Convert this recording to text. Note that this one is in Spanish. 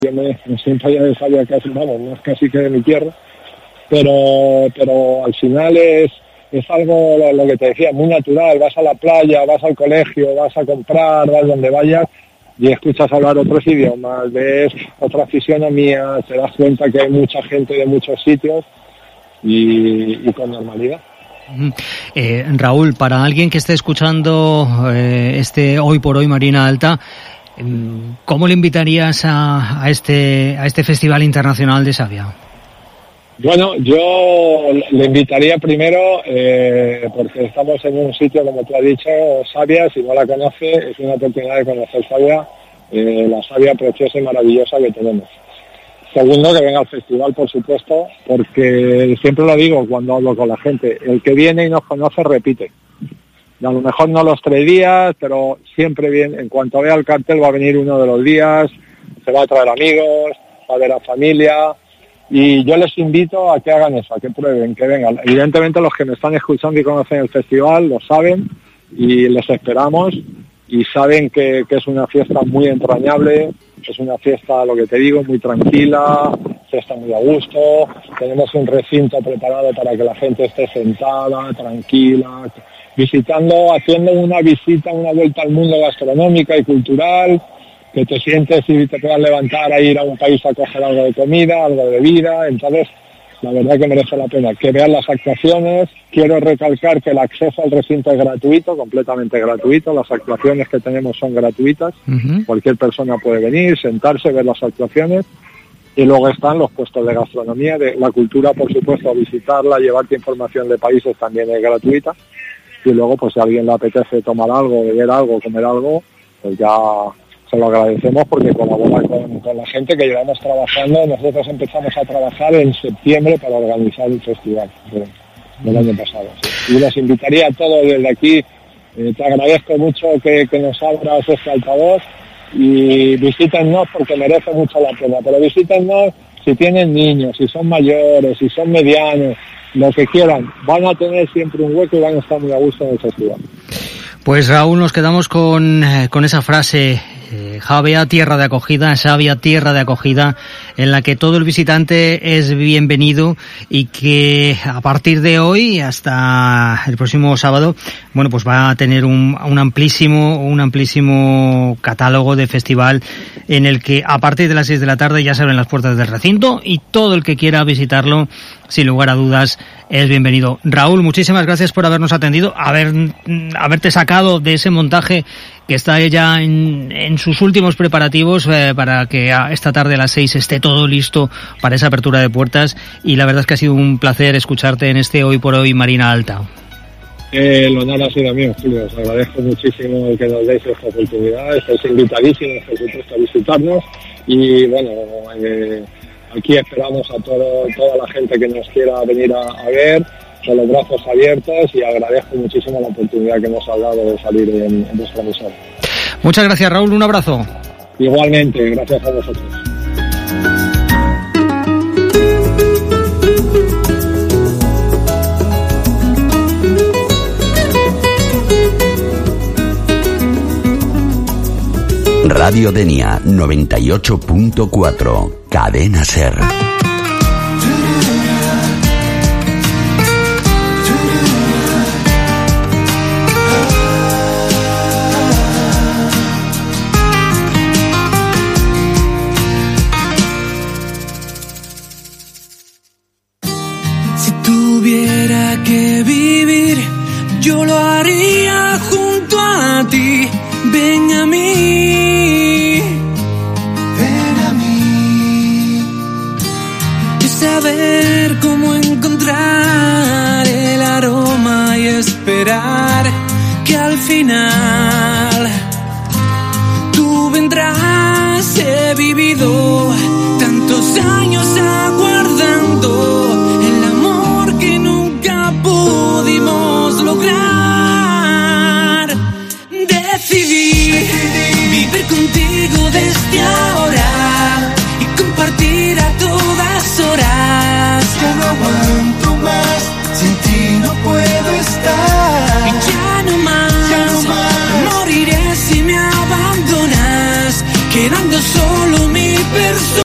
Yo me siento ya de Sabia casi, vamos, no es casi que de mi tierra, pero al final es algo, lo que te decía, muy natural. Vas a la playa, vas al colegio, vas a comprar, vas donde vayas y escuchas hablar otros idiomas, ves otra fisionomía, te das cuenta que hay mucha gente de muchos sitios y con normalidad. Raúl, para alguien que esté escuchando Hoy por Hoy Marina Alta, ¿cómo le invitarías a este Festival Internacional de Sabia? Bueno, yo le invitaría primero, porque estamos en un sitio, como tú has dicho, Sabia. Si no la conoce, es una oportunidad de conocer Sabia, la Sabia preciosa y maravillosa que tenemos. Segundo, que venga al festival, por supuesto, porque siempre lo digo cuando hablo con la gente, el que viene y nos conoce repite. Y a lo mejor no los 3 días, pero siempre viene. En cuanto vea el cartel va a venir uno de los días, se va a traer amigos, va a ver a familia, y yo les invito a que hagan eso, a que prueben, que vengan. Evidentemente los que me están escuchando y conocen el festival lo saben y les esperamos y saben que es una fiesta muy entrañable, es una fiesta, lo que te digo, muy tranquila, se está muy a gusto, tenemos un recinto preparado para que la gente esté sentada, tranquila, visitando, haciendo una visita, una vuelta al mundo gastronómica y cultural, que te sientes y te puedas levantar a ir a un país a coger algo de comida, algo de bebida. Entonces, la verdad que merece la pena que vean las actuaciones. Quiero recalcar que el acceso al recinto es gratuito, completamente gratuito. Las actuaciones que tenemos son gratuitas. Uh-huh. Cualquier persona puede venir, sentarse, ver las actuaciones. Y luego están los puestos de gastronomía, de la cultura, por supuesto, visitarla, llevarte información de países también es gratuita. Y luego, pues si a alguien le apetece tomar algo, beber algo, comer algo, pues ya se lo agradecemos porque colabora con la gente que llevamos trabajando. Nosotros empezamos a trabajar en septiembre para organizar el festival del año pasado. Sí. Y los invitaría a todos desde aquí. Te agradezco mucho que nos abras este altavoz y visítennos porque merece mucho la pena. Pero visítennos si tienen niños, si son mayores, si son medianos, lo que quieran. Van a tener siempre un hueco y van a estar muy a gusto en el festival. Pues Raúl, nos quedamos con esa frase, Sabia, tierra de acogida, Sabia, tierra de acogida, en la que todo el visitante es bienvenido y que a partir de hoy hasta el próximo sábado, bueno, pues va a tener un amplísimo catálogo de festival en el que a partir de las 6 de la tarde ya se abren las puertas del recinto y todo el que quiera visitarlo, sin lugar a dudas, es bienvenido. Raúl, muchísimas gracias por habernos atendido, haberte sacado de ese montaje que está ya en sus últimos preparativos para que esta tarde a las 6 esté todo listo para esa apertura de puertas, y la verdad es que ha sido un placer escucharte en Hoy por Hoy Marina Alta. El honor ha sido mío, Julio. Os agradezco muchísimo el que nos deis esta oportunidad. Estáis invitadísimos, por supuesto, a visitarnos y bueno, aquí esperamos a toda la gente que nos quiera venir a ver, con los brazos abiertos, y agradezco muchísimo la oportunidad que nos ha dado de salir en vuestra emisora. Muchas gracias, Raúl, un abrazo. Igualmente, gracias a vosotros. Radio Denia 98.4, Cadena Ser. Si tuviera que vivir, yo lo haría junto a ti. Ven a mí, y saber cómo encontrar el aroma y esperar que al final tú vendrás. He vivido